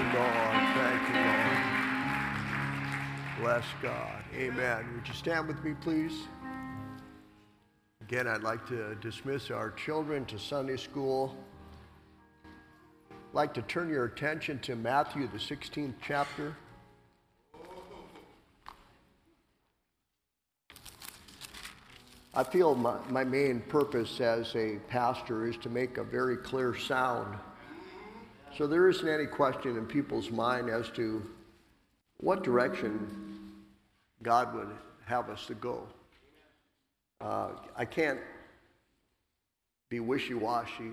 Lord. Thank you, Lord. Bless God. Amen. Would you stand with me, please? Again, I'd like to dismiss our children to Sunday school. I'd like to turn your attention to Matthew, the 16th chapter. I feel my main purpose as a pastor is to make a very clear sound. So there isn't any question in people's mind as to what direction God would have us to go. I can't be wishy-washy,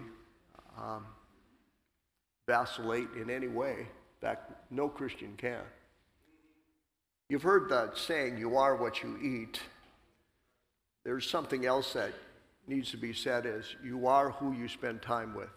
vacillate in any way. In fact, no Christian can. You've heard that saying, you are what you eat. There's something else that needs to be said is, you are who you spend time with.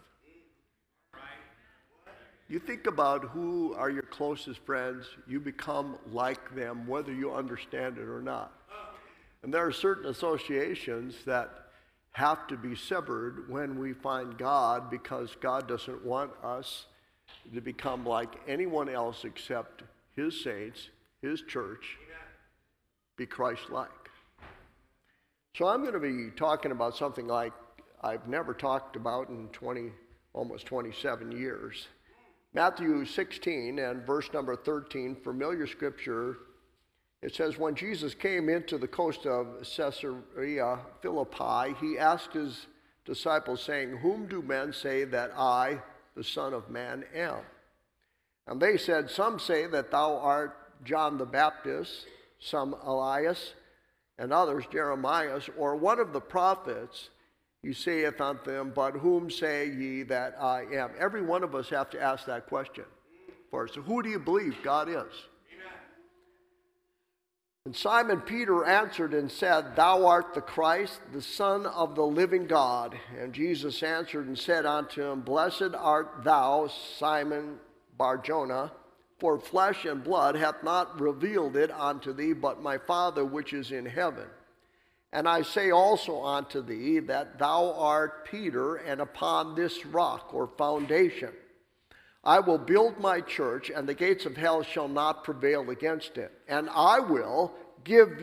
You think about who are your closest friends, you become like them, whether you understand it or not. And there are certain associations that have to be severed when we find God, because God doesn't want us to become like anyone else except His saints, His church, be Christ-like. So I'm going to be talking about something like I've never talked about in almost 27 years. Matthew 16 and verse number 13, familiar scripture. It says, when Jesus came into the coast of Caesarea Philippi, he asked his disciples, saying, whom do men say that I, the Son of Man, am? And they said, some say that thou art John the Baptist, some Elias, and others Jeremiah, or one of the prophets. He saith unto them, but whom say ye that I am? Every one of us have to ask that question first. So who do you believe God is? Amen. And Simon Peter answered and said, thou art the Christ, the Son of the living God. And Jesus answered and said unto him, blessed art thou, Simon Bar-Jonah, for flesh and blood hath not revealed it unto thee, but my Father which is in heaven. And I say also unto thee that thou art Peter, and upon this rock or foundation I will build my church, and the gates of hell shall not prevail against it. And I will give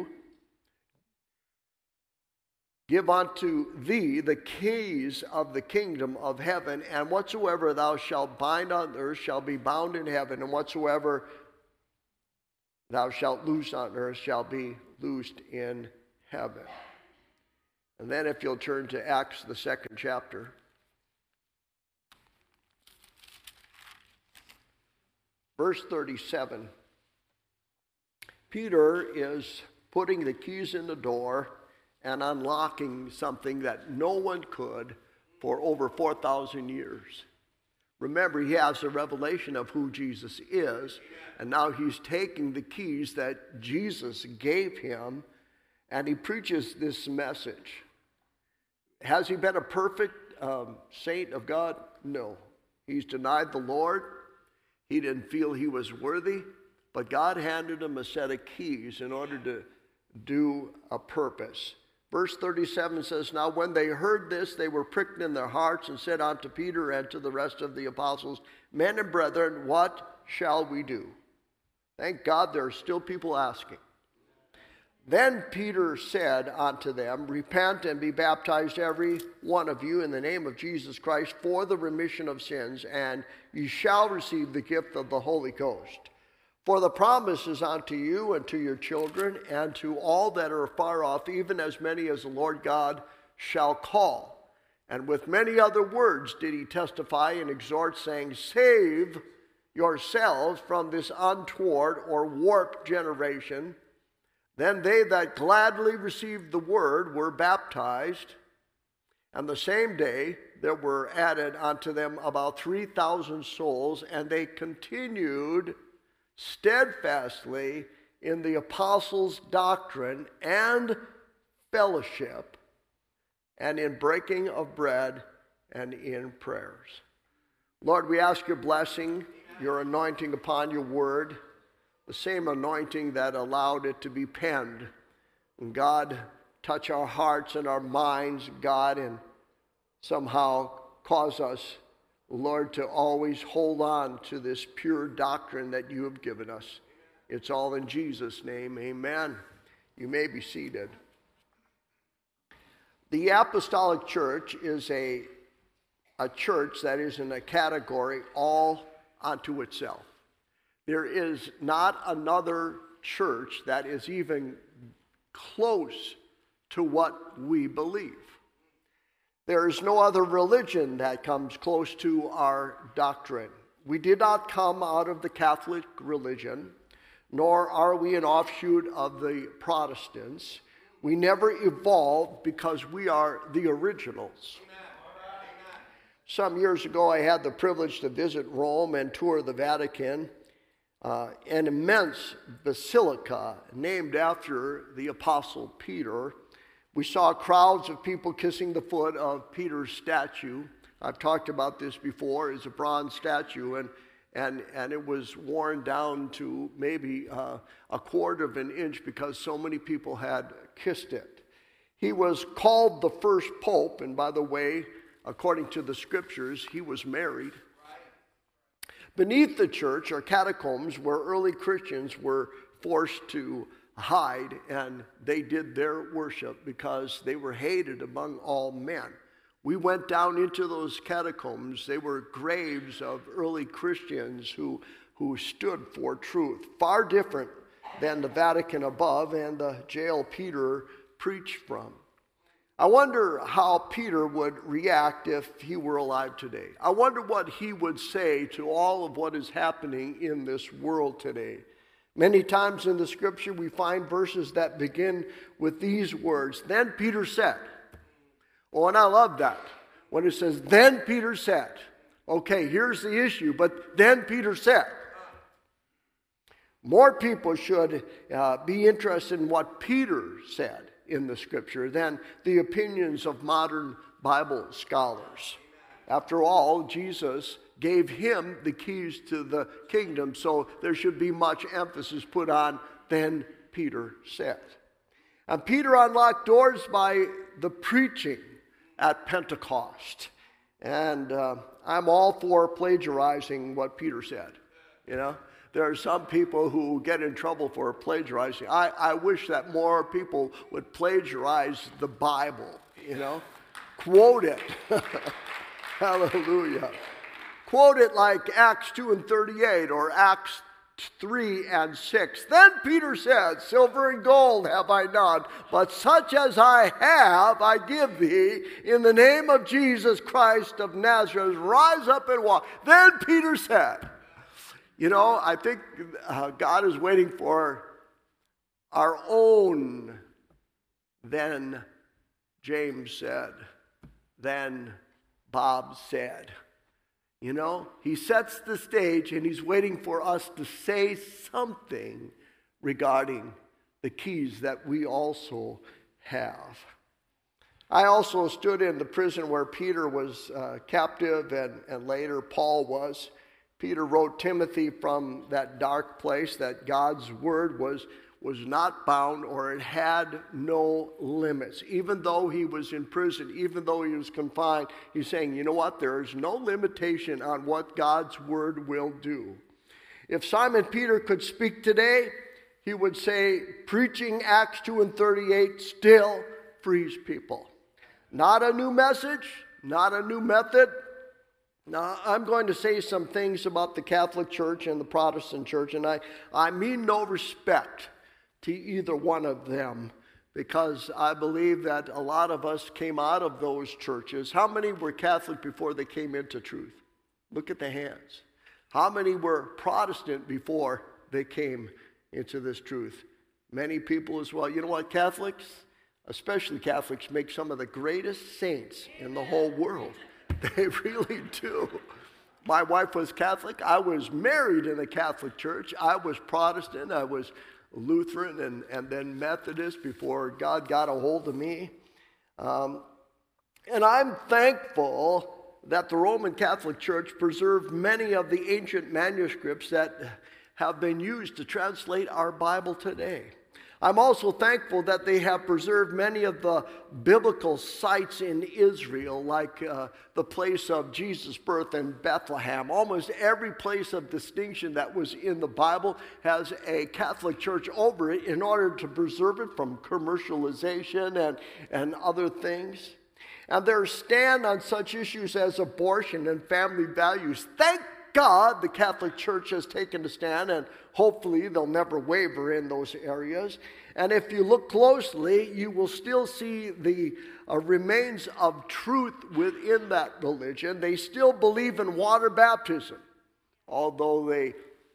unto thee the keys of the kingdom of heaven, and whatsoever thou shalt bind on earth shall be bound in heaven, and whatsoever thou shalt loose on earth shall be loosed in heaven. And then if you'll turn to Acts, the 2nd chapter. Verse 37. Peter is putting the keys in the door and unlocking something that no one could for over 4,000 years. Remember, he has a revelation of who Jesus is, and now he's taking the keys that Jesus gave him, and he preaches this message. Has he been a perfect saint of God? No. He's denied the Lord. He didn't feel he was worthy, but God handed him a set of keys in order to do a purpose. Verse 37 says, now when they heard this, they were pricked in their hearts and said unto Peter and to the rest of the apostles, men and brethren, what shall we do? Thank God there are still people asking. Then Peter said unto them, repent and be baptized every one of you in the name of Jesus Christ for the remission of sins, and ye shall receive the gift of the Holy Ghost. For the promise is unto you and to your children and to all that are far off, even as many as the Lord God shall call. And with many other words did he testify and exhort, saying, save yourselves from this untoward or warped generation. Then they that gladly received the word were baptized, and the same day there were added unto them about 3,000 souls, and they continued steadfastly in the apostles' doctrine and fellowship, and in breaking of bread and in prayers. Lord, we ask your blessing, your anointing upon your word, the same anointing that allowed it to be penned. And God, touch our hearts and our minds, God, and somehow cause us, Lord, to always hold on to this pure doctrine that you have given us. It's all in Jesus' name. Amen. You may be seated. The Apostolic Church is a church that is in a category all unto itself. There is not another church that is even close to what we believe. There is no other religion that comes close to our doctrine. We did not come out of the Catholic religion, nor are we an offshoot of the Protestants. We never evolved because we are the originals. Some years ago, I had the privilege to visit Rome and tour the Vatican, an immense basilica named after the Apostle Peter. We saw crowds of people kissing the foot of Peter's statue. I've talked about this before. It's a bronze statue, and it was worn down to maybe a quarter of an inch because so many people had kissed it. He was called the first pope, and by the way, according to the scriptures, he was married. Beneath the church are catacombs where early Christians were forced to hide, and they did their worship because they were hated among all men. We went down into those catacombs. They were graves of early Christians who stood for truth, far different than the Vatican above and the jail Peter preached from. I wonder how Peter would react if he were alive today. I wonder what he would say to all of what is happening in this world today. Many times in the scripture we find verses that begin with these words, "Then Peter said." Oh, and I love that. When it says, "Then Peter said." Okay, here's the issue, but then Peter said. More people should be interested in what Peter said in the scripture than the opinions of modern Bible scholars. After all, Jesus gave him the keys to the kingdom, so there should be much emphasis put on "then Peter said." And Peter unlocked doors by the preaching at Pentecost. And I'm all for plagiarizing what Peter said, you know. There are some people who get in trouble for plagiarizing. I wish that more people would plagiarize the Bible, you know. Quote it. Hallelujah. Quote it like Acts 2:38 or Acts 3:6. "Then Peter said, 'Silver and gold have I none, but such as I have I give thee. In the name of Jesus Christ of Nazareth, rise up and walk.'" Then Peter said. You know, I think God is waiting for our own "then James said," "then Bob said." You know, he sets the stage and he's waiting for us to say something regarding the keys that we also have. I also stood in the prison where Peter was captive and later Paul was. Peter wrote Timothy from that dark place that God's word was not bound, or it had no limits. Even though he was in prison, even though he was confined, he's saying, you know what, there is no limitation on what God's word will do. If Simon Peter could speak today, he would say, preaching Acts 2:38 still frees people. Not a new message, not a new method. Now, I'm going to say some things about the Catholic Church and the Protestant Church, and I mean no respect to either one of them, because I believe that a lot of us came out of those churches. How many were Catholic before they came into truth? Look at the hands. How many were Protestant before they came into this truth? Many people as well. You know what, Catholics, especially Catholics, make some of the greatest saints in the whole world. They really do. My wife was Catholic. I was married in a Catholic church. I was Protestant. I was Lutheran and then Methodist before God got a hold of me. And I'm thankful that the Roman Catholic Church preserved many of the ancient manuscripts that have been used to translate our Bible today. I'm also thankful that they have preserved many of the biblical sites in Israel, like the place of Jesus' birth in Bethlehem. Almost every place of distinction that was in the Bible has a Catholic church over it in order to preserve it from commercialization and other things. And their stand on such issues as abortion and family values. Thank God the Catholic Church has taken a stand, and hopefully they'll never waver in those areas. And if you look closely, you will still see the remains of truth within that religion. They still believe in water baptism, although they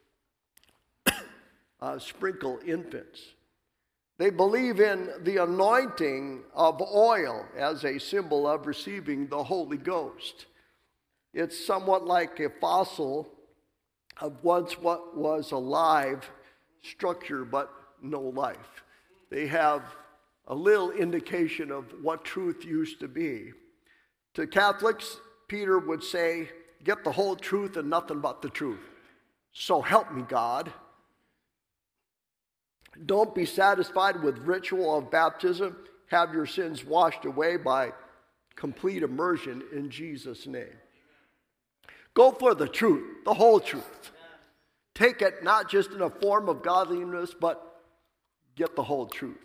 sprinkle infants. They believe in the anointing of oil as a symbol of receiving the Holy Ghost. It's somewhat like a fossil of once what was a live structure but no life. They have a little indication of what truth used to be. To Catholics, Peter would say, get the whole truth and nothing but the truth. So help me God. Don't be satisfied with ritual of baptism. Have your sins washed away by complete immersion in Jesus' name. Go for the truth, the whole truth. Take it not just in a form of godliness, but get the whole truth.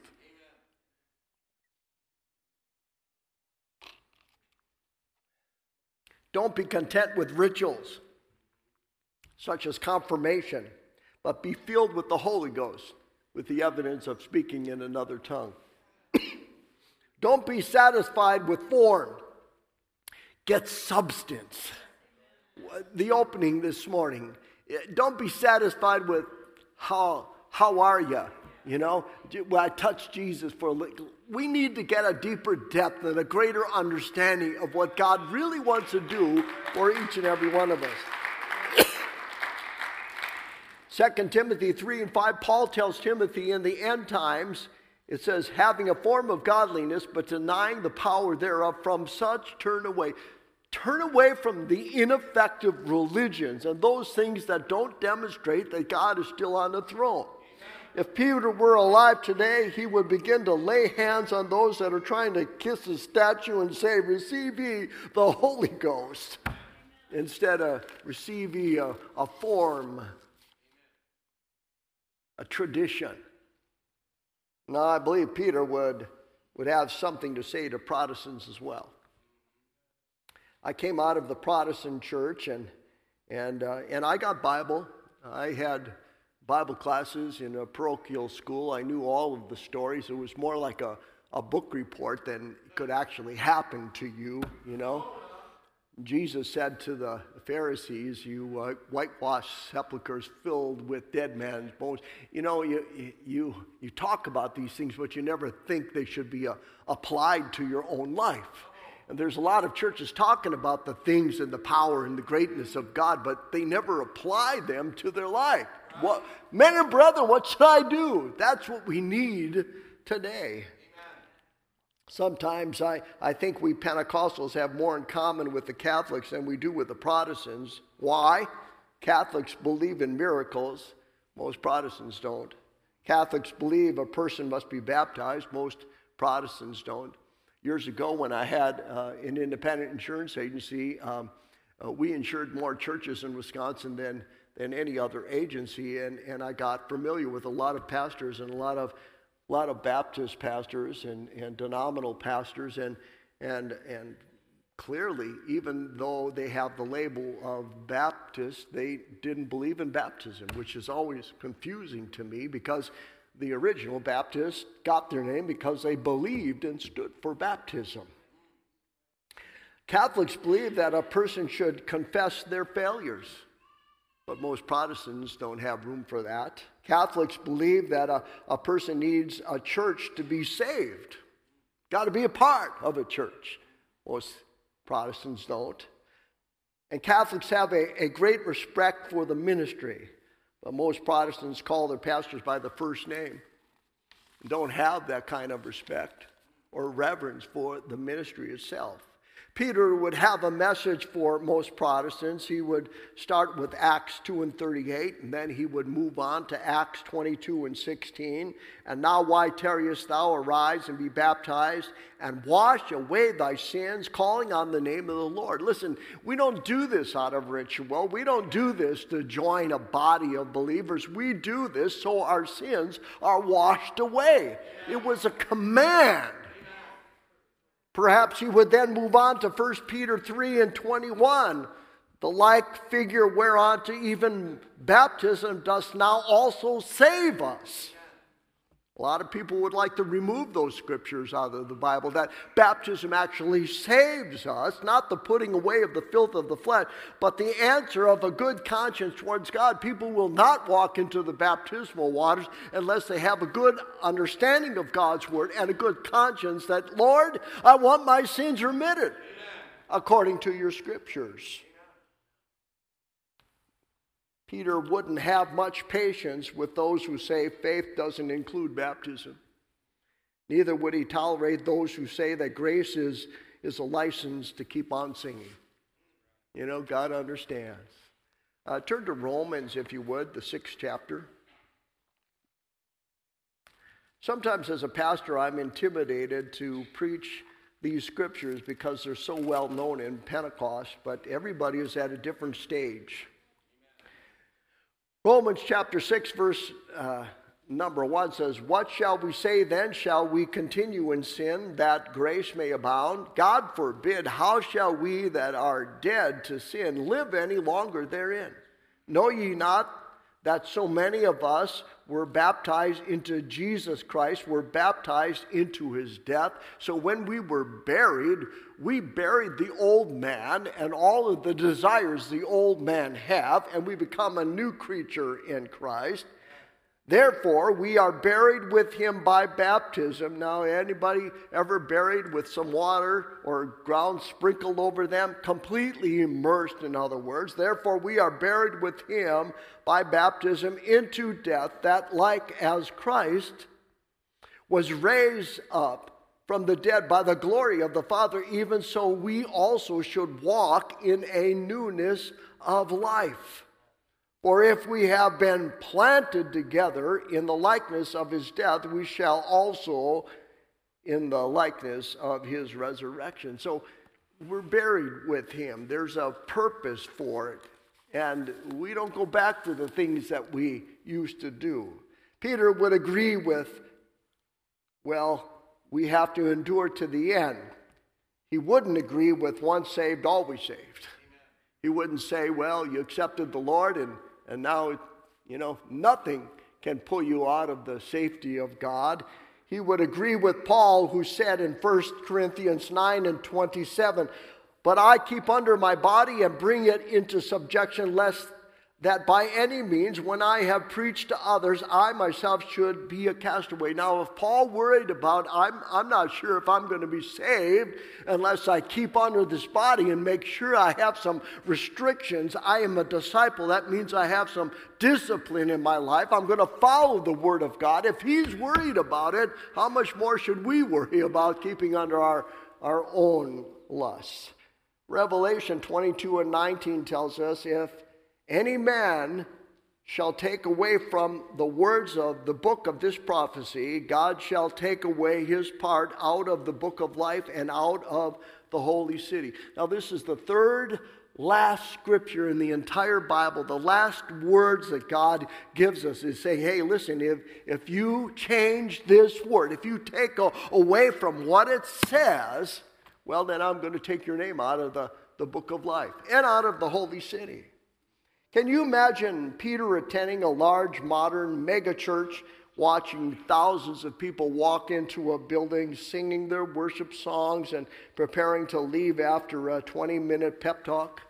Don't be content with rituals, such as confirmation, but be filled with the Holy Ghost, with the evidence of speaking in another tongue. Don't be satisfied with form. Get substance. The opening this morning. Don't be satisfied with how are you? You know, I touched Jesus for a little. We need to get a deeper depth and a greater understanding of what God really wants to do for each and every one of us. 2 Timothy 3 and 5, Paul tells Timothy in the end times, it says, having a form of godliness, but denying the power thereof, from such turn away. Turn away from the ineffective religions and those things that don't demonstrate that God is still on the throne. If Peter were alive today, he would begin to lay hands on those that are trying to kiss his statue and say, receive ye the Holy Ghost, instead of receive ye a form, a tradition. Now, I believe Peter would have something to say to Protestants as well. I came out of the Protestant church, and I got Bible. I had Bible classes in a parochial school. I knew all of the stories. It was more like a book report than it could actually happen to you, you know. Jesus said to the Pharisees, you whitewash sepulchres filled with dead man's bones. You know, you talk about these things, but you never think they should be applied to your own life. And there's a lot of churches talking about the things and the power and the greatness of God, but they never apply them to their life. What, men and brethren, what should I do? That's what we need today. Sometimes I think we Pentecostals have more in common with the Catholics than we do with the Protestants. Why? Catholics believe in miracles. Most Protestants don't. Catholics believe a person must be baptized. Most Protestants don't. Years ago, when I had an independent insurance agency, we insured more churches in Wisconsin than any other agency, and I got familiar with a lot of pastors and a lot of Baptist pastors and denominational pastors, and clearly, even though they have the label of Baptist, they didn't believe in baptism, which is always confusing to me, because the original Baptists got their name because they believed and stood for baptism. Catholics believe that a person should confess their failures, but most Protestants don't have room for that. Catholics believe that a person needs a church to be saved. Got to be a part of a church. Most Protestants don't. And Catholics have a great respect for the ministry, but most Protestants call their pastors by the first name and don't have that kind of respect or reverence for the ministry itself. Peter would have a message for most Protestants. He would start with Acts 2 and 38, and then he would move on to Acts 22 and 16. And now why tarriest thou? Arise and be baptized, and wash away thy sins, calling on the name of the Lord. Listen, we don't do this out of ritual. We don't do this to join a body of believers. We do this so our sins are washed away. It was a command. Perhaps he would then move on to 1 Peter 3 and 21. The like figure whereunto even baptism does now also save us. A lot of people would like to remove those scriptures out of the Bible, that baptism actually saves us, not the putting away of the filth of the flesh, but the answer of a good conscience towards God. People will not walk into the baptismal waters unless they have a good understanding of God's word and a good conscience that, Lord, I want my sins remitted according to your scriptures. Peter wouldn't have much patience with those who say faith doesn't include baptism. Neither would he tolerate those who say that grace is a license to keep on singing. You know, God understands. Turn to Romans, if you would, the 6th chapter. Sometimes as a pastor, I'm intimidated to preach these scriptures because they're so well known in Pentecost, but everybody is at a different stage. Romans chapter 6, verse number 1 says, "What shall we say then? Shall we continue in sin that grace may abound? God forbid. How shall we that are dead to sin live any longer therein? Know ye not that so many of us were baptized into Jesus Christ, were baptized into his death? So when we were buried, we buried the old man and all of the desires the old man have, and we become a new creature in Christ. Therefore, we are buried with him by baptism." Now, anybody ever buried with some water or ground sprinkled over them? Completely immersed, in other words. "Therefore, we are buried with him by baptism into death, that like as Christ was raised up from the dead by the glory of the Father, even so we also should walk in a newness of life. For if we have been planted together in the likeness of his death, we shall also in the likeness of his resurrection." So we're buried with him. There's a purpose for it. And we don't go back to the things that we used to do. Peter would agree with, well, we have to endure to the end. He wouldn't agree with once saved, always saved. He wouldn't say, well, you accepted the Lord and now, nothing can pull you out of the safety of God. He would agree with Paul, who said in 1 Corinthians 9 and 27, "But I keep under my body and bring it into subjection, lest that by any means, when I have preached to others, I myself should be a castaway." Now, if Paul worried about, I'm not sure if I'm going to be saved unless I keep under this body and make sure I have some restrictions. I am a disciple. That means I have some discipline in my life. I'm going to follow the Word of God. If he's worried about it, how much more should we worry about keeping under our own lusts? Revelation 22 and 19 tells us, "If any man shall take away from the words of the book of this prophecy, God shall take away his part out of the book of life and out of the holy city." Now, this is the third last scripture in the entire Bible. The last words that God gives us is saying, hey, listen, if you change this word, if you take away from what it says, well, then I'm going to take your name out of the book of life and out of the holy city. Can you imagine Peter attending a large modern mega church, watching thousands of people walk into a building, singing their worship songs and preparing to leave after a 20-minute pep talk?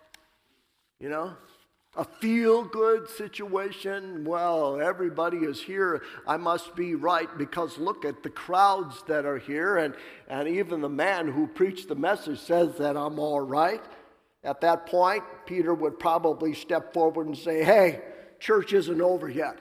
A feel-good situation. Well, everybody is here. I must be right because look at the crowds that are here. And even the man who preached the message says that I'm all right. At that point, Peter would probably step forward and say, hey, church isn't over yet.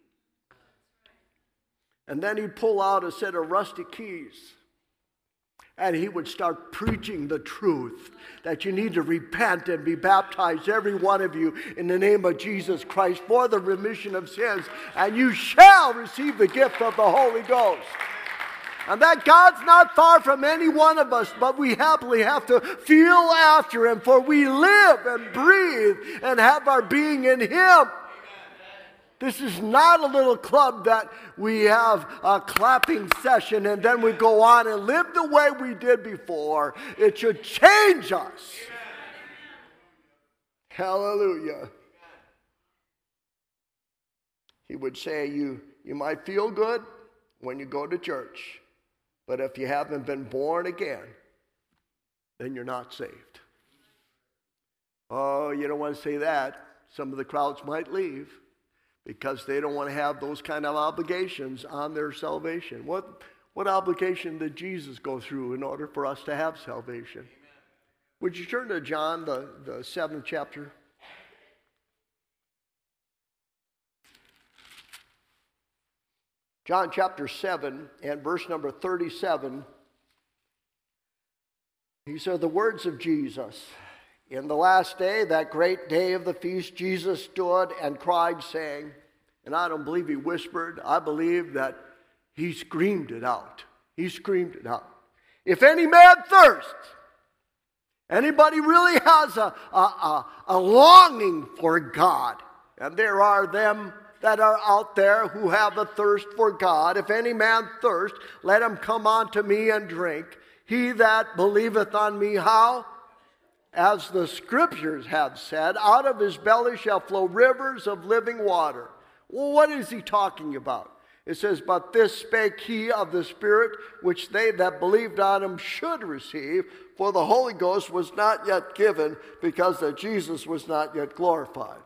And then he'd pull out a set of rusty keys. And he would start preaching the truth that you need to repent and be baptized, every one of you, in the name of Jesus Christ for the remission of sins, and you shall receive the gift of the Holy Ghost. And that God's not far from any one of us, but we happily have to feel after him, for we live and breathe and have our being in him. This is not a little club that we have a clapping session and then we go on and live the way we did before. It should change us. Hallelujah. He would say you might feel good when you go to church, but if you haven't been born again, then you're not saved. Oh, you don't want to say that. Some of the crowds might leave, because they don't want to have those kind of obligations on their salvation. What obligation did Jesus go through in order for us to have salvation? Amen. Would you turn to John, the 7th chapter? John chapter 7 and verse number 37. These are the words of Jesus. In the last day, that great day of the feast, Jesus stood and cried, saying, and I don't believe he whispered, I believe that he screamed it out. He screamed it out. If any man thirsts, anybody really has a longing for God, and there are them that are out there who have a thirst for God. If any man thirst, let him come unto me and drink. He that believeth on me, how? As the scriptures have said, out of his belly shall flow rivers of living water. Well, what is he talking about? It says, but this spake he of the Spirit, which they that believed on him should receive, for the Holy Ghost was not yet given, because that Jesus was not yet glorified.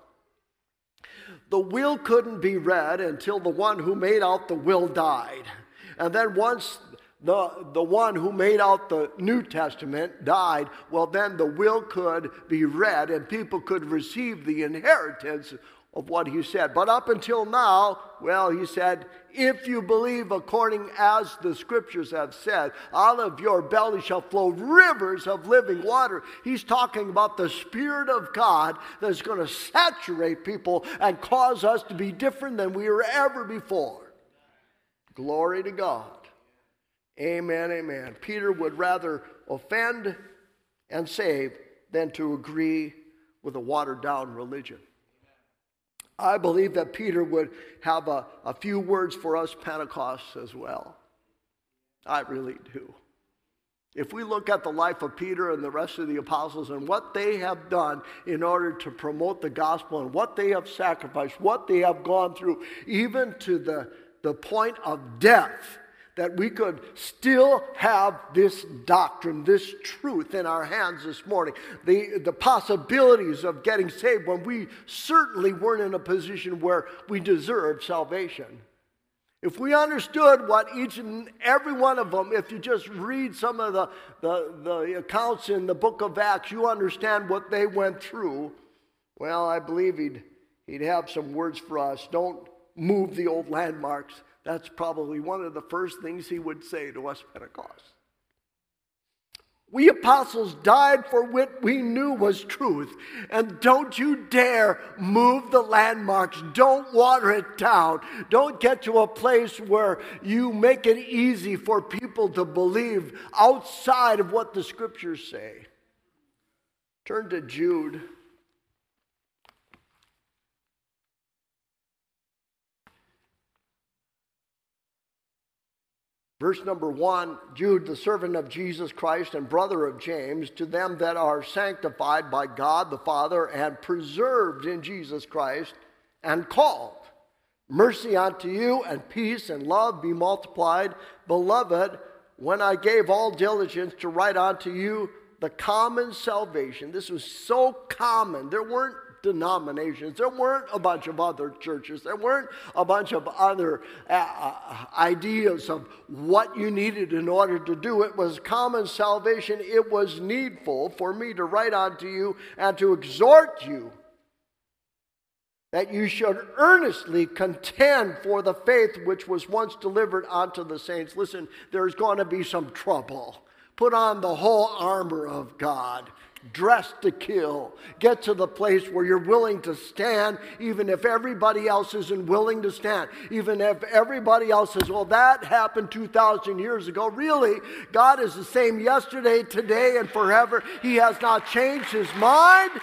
The will couldn't be read until the one who made out the will died. And then once the one who made out the New Testament died, well, then the will could be read and people could receive the inheritance of what he said. But up until now, well, he said, if you believe according as the scriptures have said, out of your belly shall flow rivers of living water. He's talking about the Spirit of God that's going to saturate people and cause us to be different than we were ever before. Glory to God. Amen, amen. Peter would rather offend and save than to agree with a watered-down religion. I believe that Peter would have a few words for us Pentecosts as well. I really do. If we look at the life of Peter and the rest of the apostles and what they have done in order to promote the gospel and what they have sacrificed, what they have gone through, even to the point of death, that we could still have this doctrine, this truth in our hands this morning. The possibilities of getting saved when we certainly weren't in a position where we deserved salvation. If we understood what each and every one of them, if you just read some of the accounts in the book of Acts, you understand what they went through. Well, I believe he'd have some words for us. Don't move the old landmarks. That's probably one of the first things he would say to us Pentecost. We apostles died for what we knew was truth. And don't you dare move the landmarks. Don't water it down. Don't get to a place where you make it easy for people to believe outside of what the scriptures say. Turn to Jude. Verse number 1, Jude, the servant of Jesus Christ and brother of James, to them that are sanctified by God the Father and preserved in Jesus Christ and called. Mercy unto you and peace and love be multiplied. Beloved, when I gave all diligence to write unto you the common salvation. This was so common. There weren't denominations. There weren't a bunch of other churches. There weren't a bunch of other ideas of what you needed in order to do it. It was common salvation. It was needful for me to write unto you and to exhort you that you should earnestly contend for the faith which was once delivered unto the saints. Listen, there's going to be some trouble Put on the whole armor of God. Dress to kill. Get to the place where you're willing to stand, even if everybody else isn't willing to stand. Even if everybody else says, well, that happened 2,000 years ago. Really, God is the same yesterday, today, and forever. He has not changed his mind.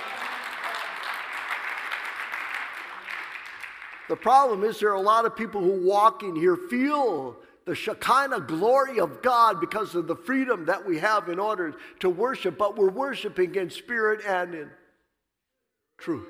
The problem is there are a lot of people who walk in here feel the Shekinah glory of God because of the freedom that we have in order to worship, but we're worshiping in spirit and in truth.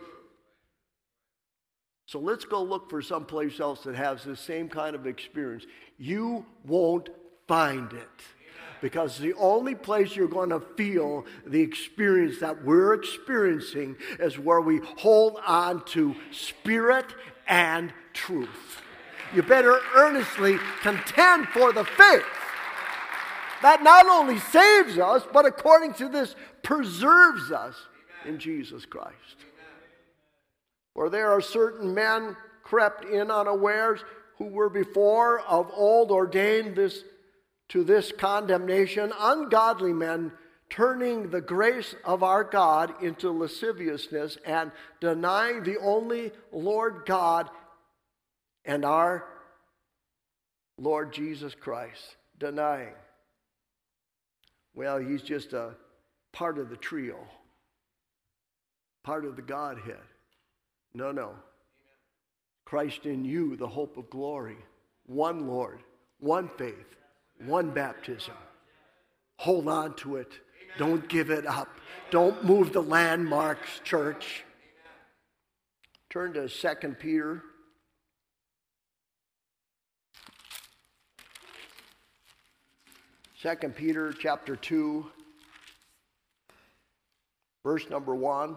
So let's go look for someplace else that has the same kind of experience. You won't find it. Because the only place you're going to feel the experience that we're experiencing is where we hold on to spirit and truth. You better earnestly contend for the faith that not only saves us, but according to this, preserves us in Jesus Christ. For there are certain men crept in unawares who were before of old ordained to this condemnation, ungodly men turning the grace of our God into lasciviousness and denying the only Lord God and our Lord Jesus Christ. Denying. Well, he's just a part of the trio. Part of the Godhead. No. Christ in you, the hope of glory. One Lord, one faith, one baptism. Hold on to it. Don't give it up. Don't move the landmarks, church. Turn to 2 Peter. 2 Peter chapter 2, verse number 1.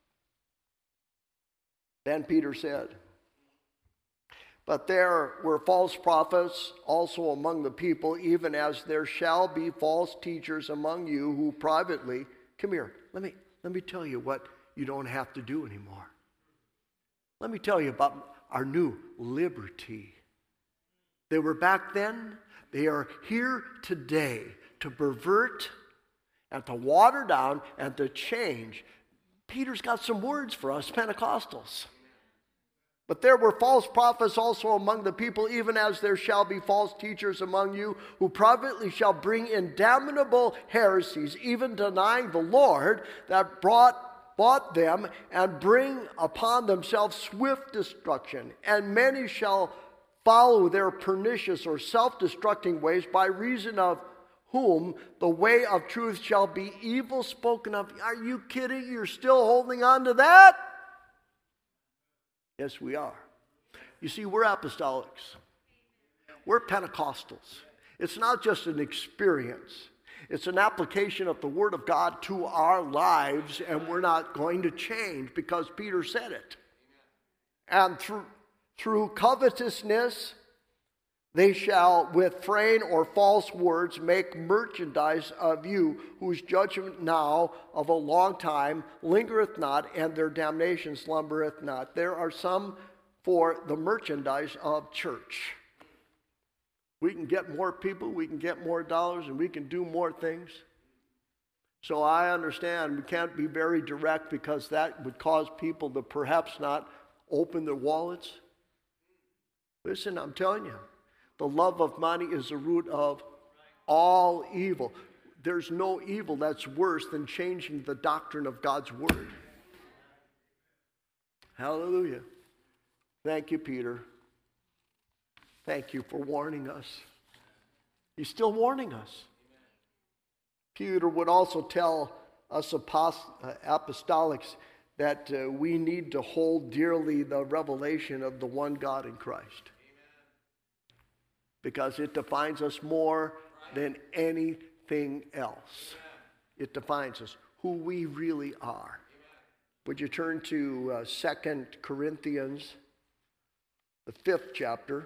Then Peter said, but there were false prophets also among the people, even as there shall be false teachers among you who privately, come here, let me tell you what you don't have to do anymore. Let me tell you about our new liberty. They were back then. They are here today to pervert and to water down and to change. Peter's got some words for us Pentecostals. But there were false prophets also among the people, even as there shall be false teachers among you, who privately shall bring in damnable heresies, even denying the Lord that bought them, and bring upon themselves swift destruction. And many shall follow their pernicious or self-destructing ways, by reason of whom the way of truth shall be evil spoken of. Are you kidding? You're still holding on to that? Yes, we are. You see, we're apostolics. We're Pentecostals. It's not just an experience. It's an application of the Word of God to our lives, and we're not going to change because Peter said it. And through covetousness, they shall with vain or false words make merchandise of you, whose judgment now of a long time lingereth not, and their damnation slumbereth not. There are some for the merchandise of church. We can get more people, we can get more dollars, and we can do more things. So I understand we can't be very direct because that would cause people to perhaps not open their wallets. Listen, I'm telling you, the love of money is the root of all evil. There's no evil that's worse than changing the doctrine of God's Word. Hallelujah. Thank you, Peter. Thank you for warning us. He's still warning us. Peter would also tell us apostolics that we need to hold dearly the revelation of the one God in Christ. Because it defines us more than anything else. It defines us, who we really are. Would you turn to 2 Corinthians, the 5th chapter.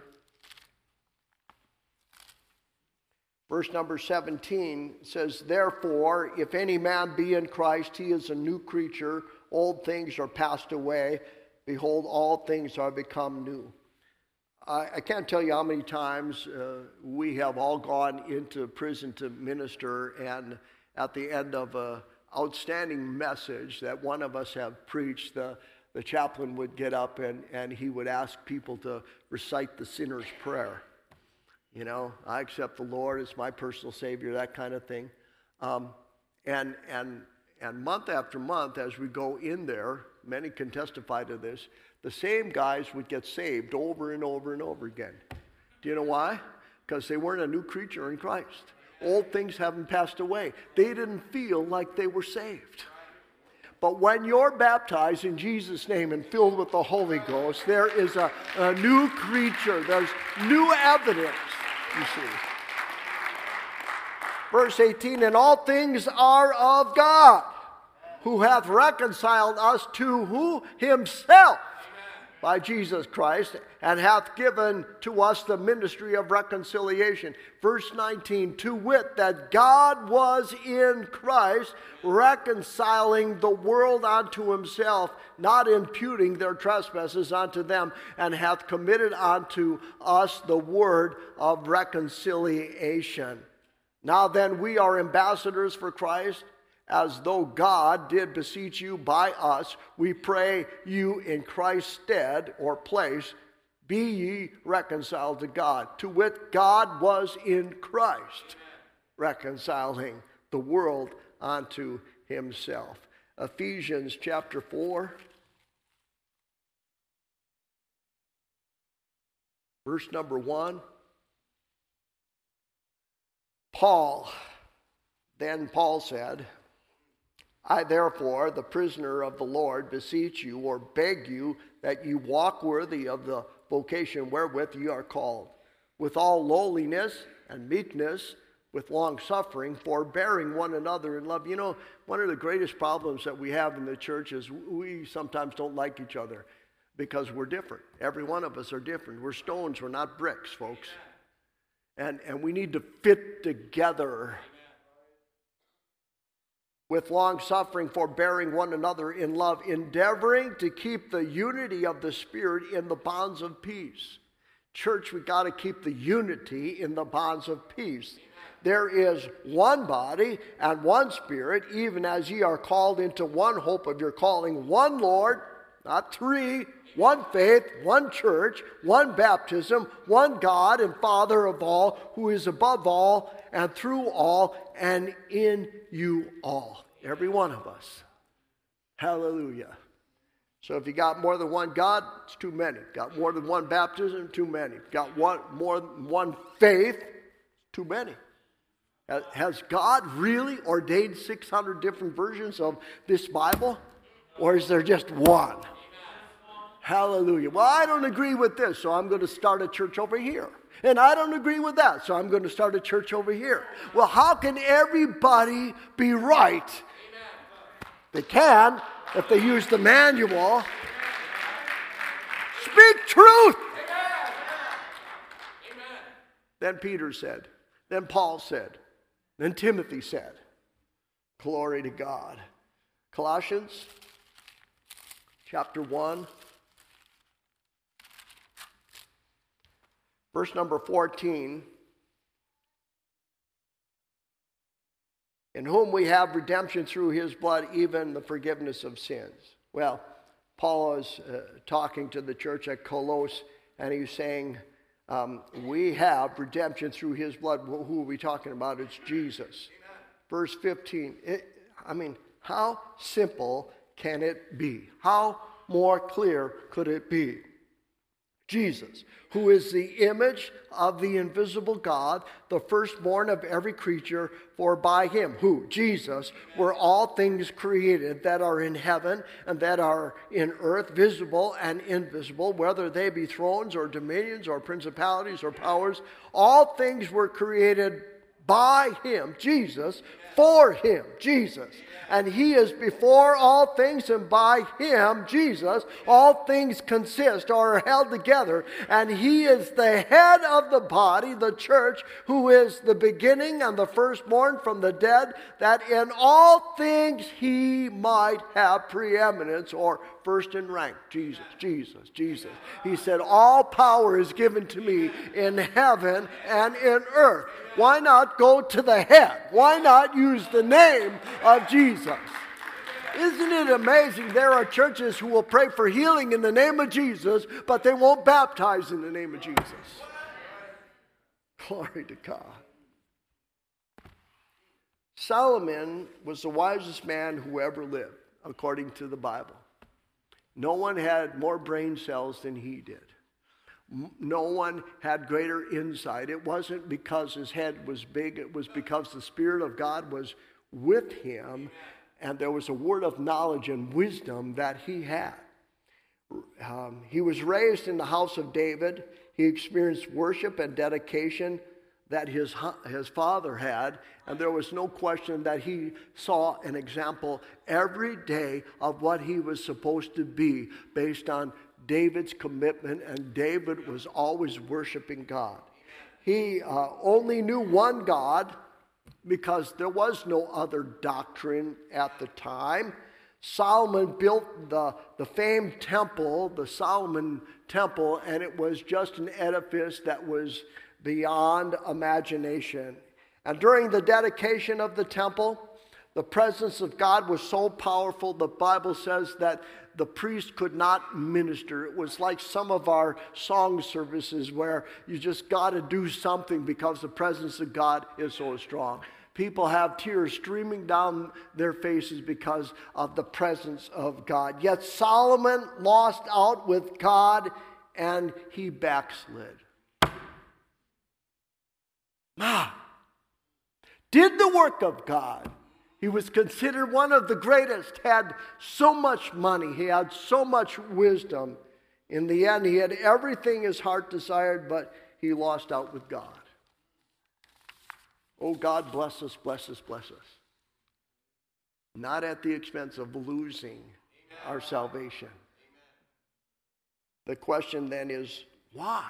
Verse number 17 says, therefore, if any man be in Christ, he is a new creature. Old things are passed away. Behold, all things are become new. I can't tell you how many times we have all gone into prison to minister, and at the end of an outstanding message that one of us have preached, the chaplain would get up and he would ask people to recite the sinner's prayer. You know, I accept the Lord as my personal Savior, that kind of thing. And month after month, as we go in there, many can testify to this, the same guys would get saved over and over and over again. Do you know why? Because they weren't a new creature in Christ. Old things haven't passed away. They didn't feel like they were saved. But when you're baptized in Jesus' name and filled with the Holy Ghost, there is a new creature. There's new evidence, you see. Verse 18, and all things are of God, who hath reconciled us to who? Himself, by Jesus Christ, and hath given to us the ministry of reconciliation. Verse 19, to wit, that God was in Christ, reconciling the world unto himself, not imputing their trespasses unto them, and hath committed unto us the word of reconciliation. Now then, we are ambassadors for Christ, as though God did beseech you by us. We pray you in Christ's stead or place, be ye reconciled to God. To wit, God was in Christ, reconciling the world unto himself. Ephesians chapter 4, verse number 1. Then Paul said, I therefore, the prisoner of the Lord, beseech you or beg you that you walk worthy of the vocation wherewith you are called, with all lowliness and meekness, with long suffering, forbearing one another in love. You know, one of the greatest problems that we have in the church is we sometimes don't like each other because we're different. Every one of us are different. We're stones, we're not bricks, folks. And we need to fit together. With long suffering, forbearing one another in love, endeavoring to keep the unity of the Spirit in the bonds of peace. Church, we got to keep the unity in the bonds of peace. There is one body and one Spirit, even as ye are called into one hope of your calling, one Lord, not three, one faith, one church, one baptism, one God and Father of all, who is above all and through all and in you all. Every one of us. Hallelujah. So if you got more than one God, it's too many. Got more than one baptism, too many. Got more than one faith, too many. Has God really ordained 600 different versions of this Bible? Or is there just one? Hallelujah. Well, I don't agree with this, so I'm going to start a church over here. And I don't agree with that, so I'm going to start a church over here. Well, how can everybody be right? They can if they use the manual. Speak truth. Then Peter said, then Paul said, then Timothy said, glory to God. Colossians chapter 1. Verse number 14, in whom we have redemption through his blood, even the forgiveness of sins. Well, Paul is talking to the church at Colossus, and he's saying, we have redemption through his blood. Who are we talking about? It's Jesus. Verse 15, how simple can it be? How more clear could it be? Jesus, who is the image of the invisible God, the firstborn of every creature, for by him, who? Jesus, were all things created that are in heaven and that are in earth, visible and invisible, whether they be thrones or dominions or principalities or powers. All things were created by him, Jesus, for him, Jesus. And he is before all things, and by him, Jesus, all things consist or are held together. And he is the head of the body, the church, who is the beginning and the firstborn from the dead, that in all things he might have preeminence or first in rank. Jesus, Jesus, Jesus. He said, all power is given to me in heaven and in earth. Why not go to the head? Why not use the name of Jesus? Isn't it amazing? There are churches who will pray for healing in the name of Jesus, but they won't baptize in the name of Jesus. Glory to God. Solomon was the wisest man who ever lived, according to the Bible. No one had more brain cells than he did. No one had greater insight. It wasn't because his head was big. It was because the Spirit of God was with him, and there was a word of knowledge and wisdom that he had. He was raised in the house of David. He experienced worship and dedication that his father had, and there was no question that he saw an example every day of what he was supposed to be based on David's commitment, and David was always worshiping God. He only knew one God because there was no other doctrine at the time. Solomon built the famed temple, the Solomon Temple, and it was just an edifice that was beyond imagination. And during the dedication of the temple, the presence of God was so powerful, the Bible says that the priest could not minister. It was like some of our song services where you just got to do something because the presence of God is so strong. People have tears streaming down their faces because of the presence of God. Yet Solomon lost out with God and he backslid. Did the work of God. He was considered one of the greatest, had so much money, he had so much wisdom. In the end, he had everything his heart desired, but he lost out with God. Oh, God, bless us, bless us, bless us. Not at the expense of losing our salvation. The question then is, why?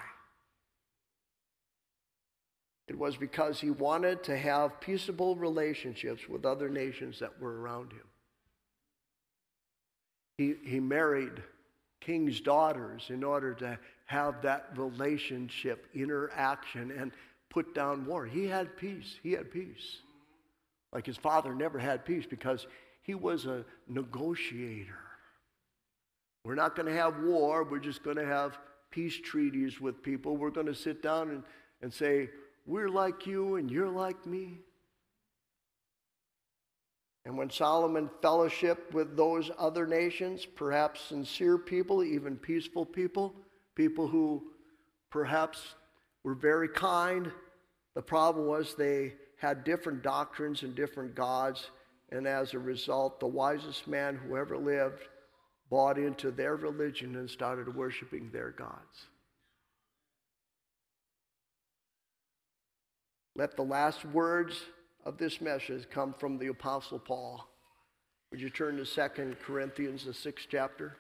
It was because he wanted to have peaceable relationships with other nations that were around him. He married king's daughters in order to have that relationship, interaction, and put down war. He had peace. He had peace. Like his father never had peace because he was a negotiator. We're not going to have war. We're just going to have peace treaties with people. We're going to sit down and say, we're like you and you're like me. And when Solomon fellowshiped with those other nations, perhaps sincere people, even peaceful people, people who perhaps were very kind, the problem was they had different doctrines and different gods, and as a result, the wisest man who ever lived bought into their religion and started worshiping their gods. Let the last words of this message come from the Apostle Paul. Would you turn to 2 Corinthians, the 6th chapter?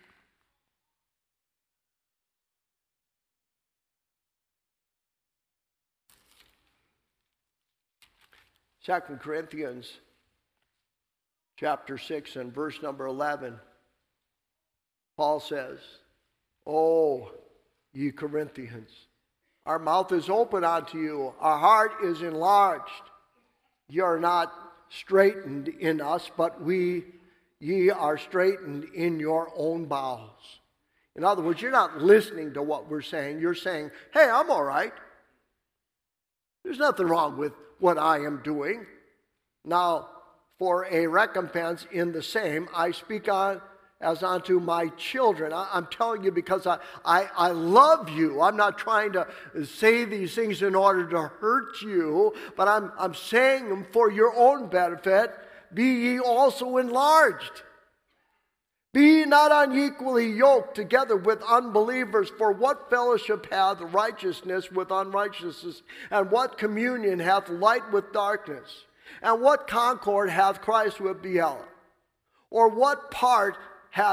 Second Corinthians chapter 6 and verse number 11. Paul says, "O ye Corinthians, our mouth is open unto you, our heart is enlarged. Ye are not straitened in us, but ye are straitened in your own bowels." In other words, you're not listening to what we're saying. You're saying, hey, I'm all right. There's nothing wrong with what I am doing. Now, for a recompense in the same, I speak on as unto my children. I'm telling you because I love you. I'm not trying to say these things in order to hurt you, but I'm saying them for your own benefit. Be ye also enlarged. Be ye not unequally yoked together with unbelievers, for what fellowship hath righteousness with unrighteousness? And what communion hath light with darkness? And what concord hath Christ with Belial? Or what part hath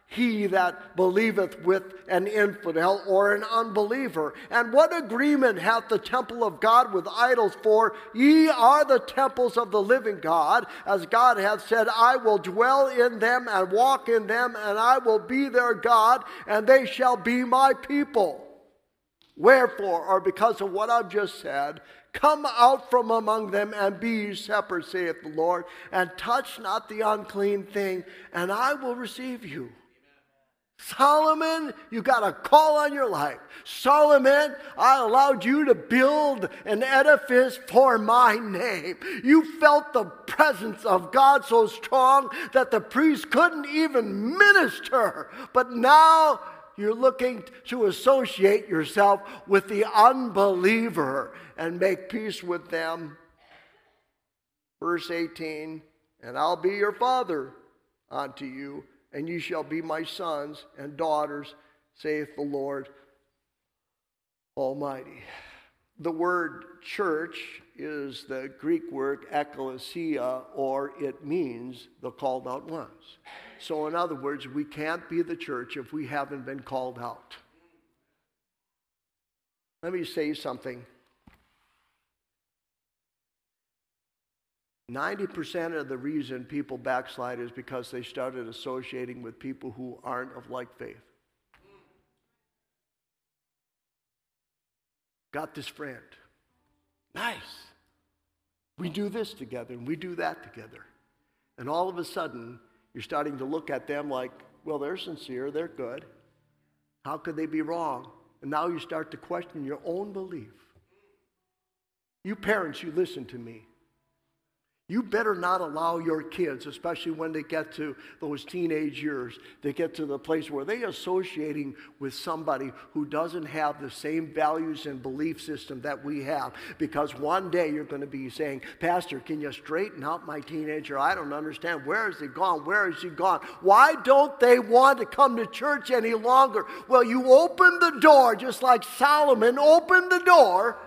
he that believeth with an infidel or an unbeliever. And what agreement hath the temple of God with idols? For ye are the temples of the living God, as God hath said, I will dwell in them and walk in them, and I will be their God, and they shall be my people. Wherefore, or because of what I've just said, come out from among them and be ye separate, saith the Lord, and touch not the unclean thing, and I will receive you. Solomon, you got a call on your life. Solomon, I allowed you to build an edifice for my name. You felt the presence of God so strong that the priest couldn't even minister. But now you're looking to associate yourself with the unbeliever and make peace with them. Verse 18, and I'll be your father unto you, and ye shall be my sons and daughters, saith the Lord Almighty. The word church is the Greek word ekklesia, or it means the called out ones. So in other words, we can't be the church if we haven't been called out. Let me say something. 90% of the reason people backslide is because they started associating with people who aren't of like faith. Got this friend. Nice. We do this together and we do that together. And all of a sudden, you're starting to look at them like, well, they're sincere, they're good. How could they be wrong? And now you start to question your own belief. You parents, you listen to me. You better not allow your kids, especially when they get to those teenage years, they get to the place where they're associating with somebody who doesn't have the same values and belief system that we have. Because one day you're going to be saying, Pastor, can you straighten out my teenager? I don't understand. Where has he gone? Where has he gone? Why don't they want to come to church any longer? Well, you opened the door, just like Solomon opened the door.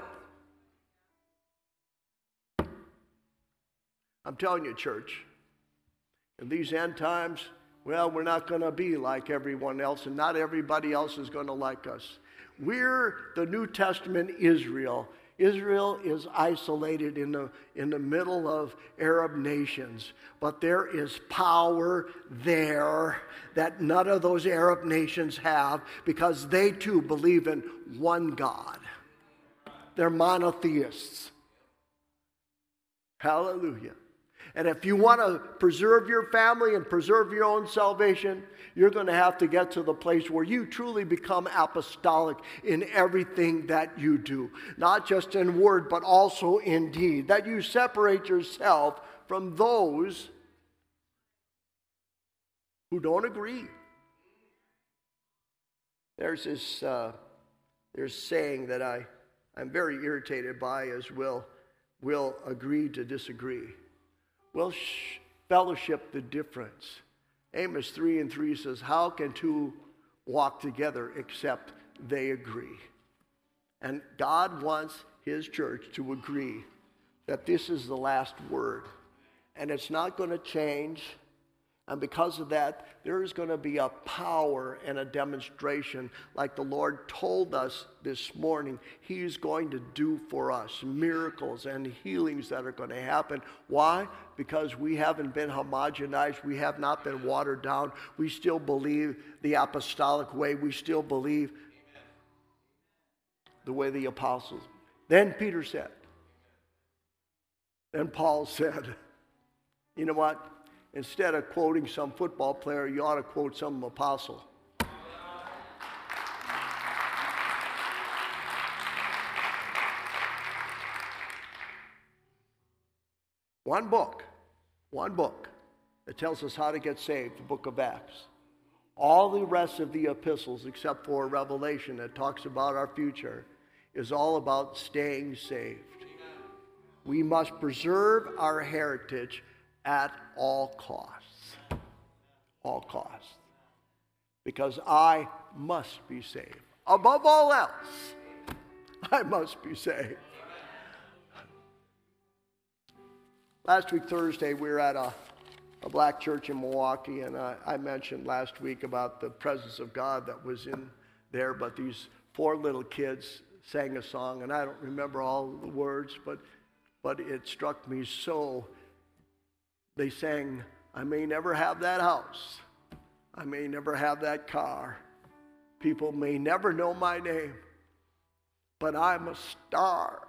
I'm telling you, church, in these end times, well, we're not going to be like everyone else, and not everybody else is going to like us. We're the New Testament Israel. Israel is isolated in the middle of Arab nations, but there is power there that none of those Arab nations have, because they too believe in one God. They're monotheists. Hallelujah. And if you want to preserve your family and preserve your own salvation, you're going to have to get to the place where you truly become apostolic in everything that you do. Not just in word, but also in deed. That you separate yourself from those who don't agree. There's this saying that I'm very irritated by, as we'll agree to disagree. We'll fellowship the difference. Amos 3:3 says, how can two walk together except they agree? And God wants his church to agree that this is the last word. And it's not going to change. And because of that, there is going to be a power and a demonstration like the Lord told us this morning he's going to do for us. Miracles and healings that are going to happen. Why? Because we haven't been homogenized. We have not been watered down. We still believe the apostolic way. We still believe the way the apostles. Then Peter said. Then Paul said, you know what? Instead of quoting some football player, you ought to quote some apostle. One book that tells us how to get saved, the book of Acts. All the rest of the epistles, except for Revelation that talks about our future, is all about staying saved. We must preserve our heritage at all costs. All costs. Because I must be saved. Above all else, I must be saved. Last week, Thursday, we were at a a black church in Milwaukee, and I mentioned last week about the presence of God that was in there, but these 4 little kids sang a song, and I don't remember all the words, but it struck me so. They sang, "I may never have that house. I may never have that car. People may never know my name, but I'm a star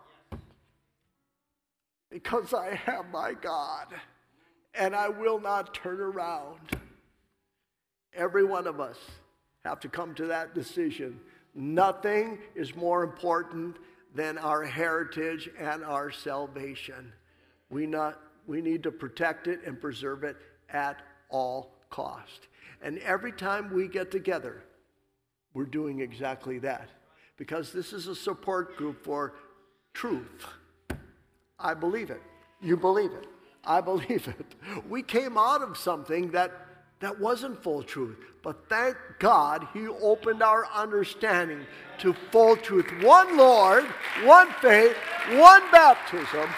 because I have my God, and I will not turn around." Every one of us have to come to that decision. Nothing is more important than our heritage and our salvation. We need to protect it and preserve it at all cost. And every time we get together, we're doing exactly that. Because this is a support group for truth. I believe it. You believe it. I believe it. We came out of something that wasn't full truth. But thank God He opened our understanding to full truth. One Lord, one faith, one baptism.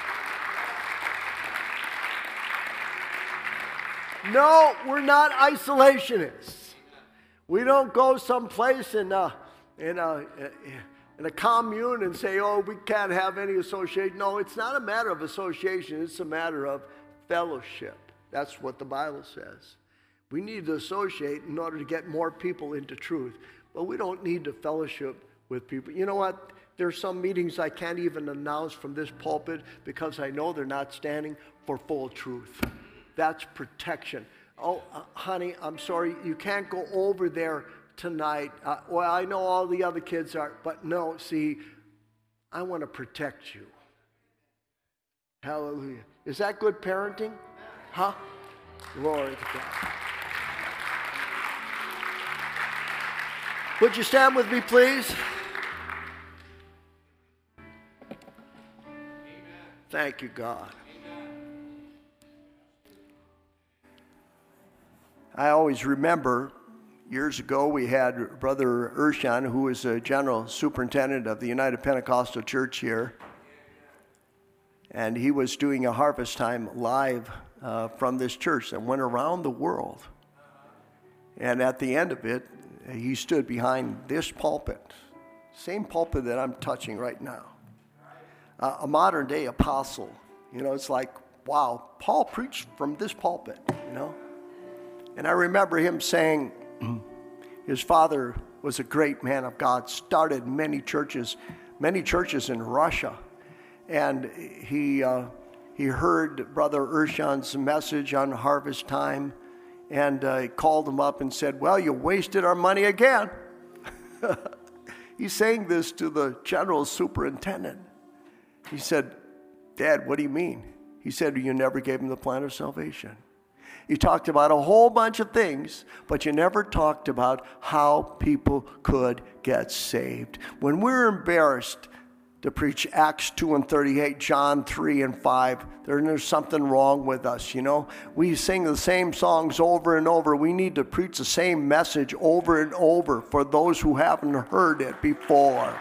No, we're not isolationists. We don't go someplace in a commune and say, "Oh, we can't have any association." No, it's not a matter of association. It's a matter of fellowship. That's what the Bible says. We need to associate in order to get more people into truth. But we don't need to fellowship with people. You know what? There's some meetings I can't even announce from this pulpit because I know they're not standing for full truth. That's protection. "Oh, honey, I'm sorry, you can't go over there tonight. Well, I know all the other kids are, but no, see, I want to protect you." Hallelujah. Is that good parenting? Huh? Glory to God. Would you stand with me, please? Thank you, God. I always remember years ago we had Brother Urshan, who was a general superintendent of the United Pentecostal Church here, and he was doing a harvest time live from this church that went around the world. And at the end of it, he stood behind this pulpit, same pulpit that I'm touching right now, a modern day apostle. You know, it's like, wow, Paul preached from this pulpit, you know. And I remember him saying his father was a great man of God, started many churches in Russia. And he heard Brother Urshan's message on harvest time, and called him up and said, "Well, you wasted our money again." He's saying this to the general superintendent. He said, "Dad, what do you mean?" He said, "You never gave him the plan of salvation. You talked about a whole bunch of things, but you never talked about how people could get saved." When we're embarrassed to preach Acts 2 and 38, John 3 and 5, there's something wrong with us, you know. We sing the same songs over and over. We need to preach the same message over and over for those who haven't heard it before.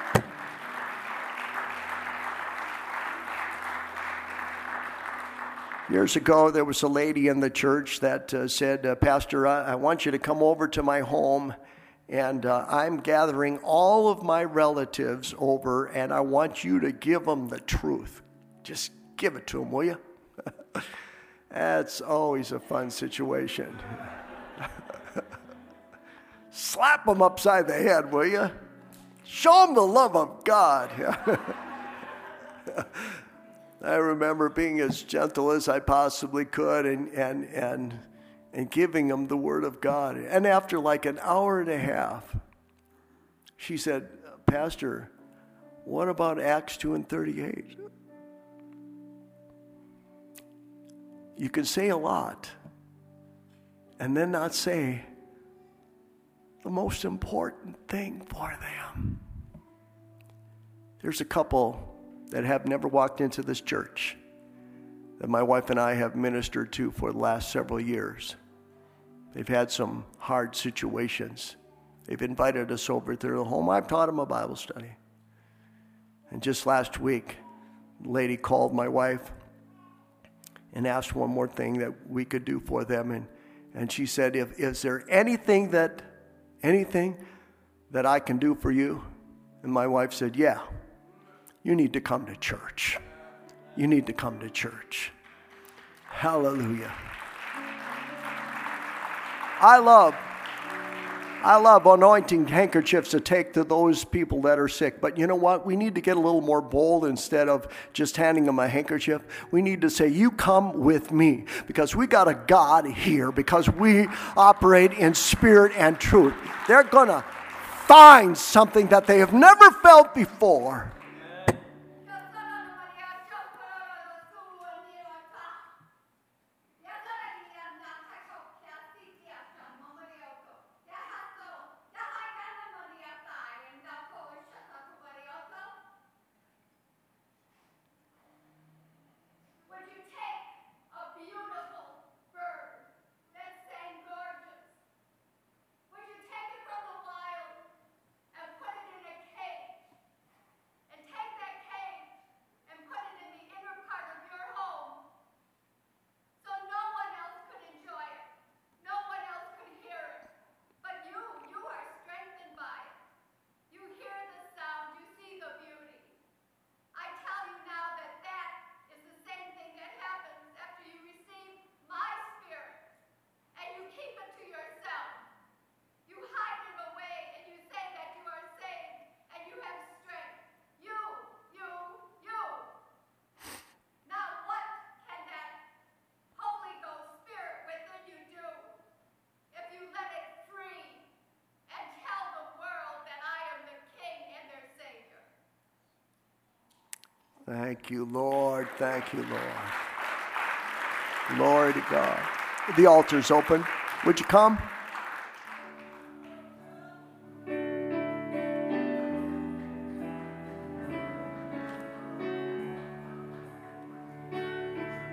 Years ago, there was a lady in the church that said, "Pastor, I want you to come over to my home, and I'm gathering all of my relatives over, and I want you to give them the truth. Just give it to them, will you?" That's always a fun situation. Slap them upside the head, will you? Show them the love of God. I remember being as gentle as I possibly could and giving them the Word of God. And after like an hour and a half, she said, "Pastor, what about Acts 2 and 38? You can say a lot and then not say the most important thing for them." There's a couple that have never walked into this church that my wife and I have ministered to for the last several years. They've had some hard situations. They've invited us over to their home. I've taught them a Bible study. And just last week, a lady called my wife and asked one more thing that we could do for them. And she said, is there anything that I can do for you? And my wife said, yeah, you need to come to church. You need to come to church. Hallelujah. I love anointing handkerchiefs to take to those people that are sick. But you know what? We need to get a little more bold instead of just handing them a handkerchief. We need to say, you come with me. Because we got a God here. Because we operate in spirit and truth. They're going to find something that they have never felt before. Thank you, Lord. Thank you, Lord. Glory to God. The altar's open. Would you come?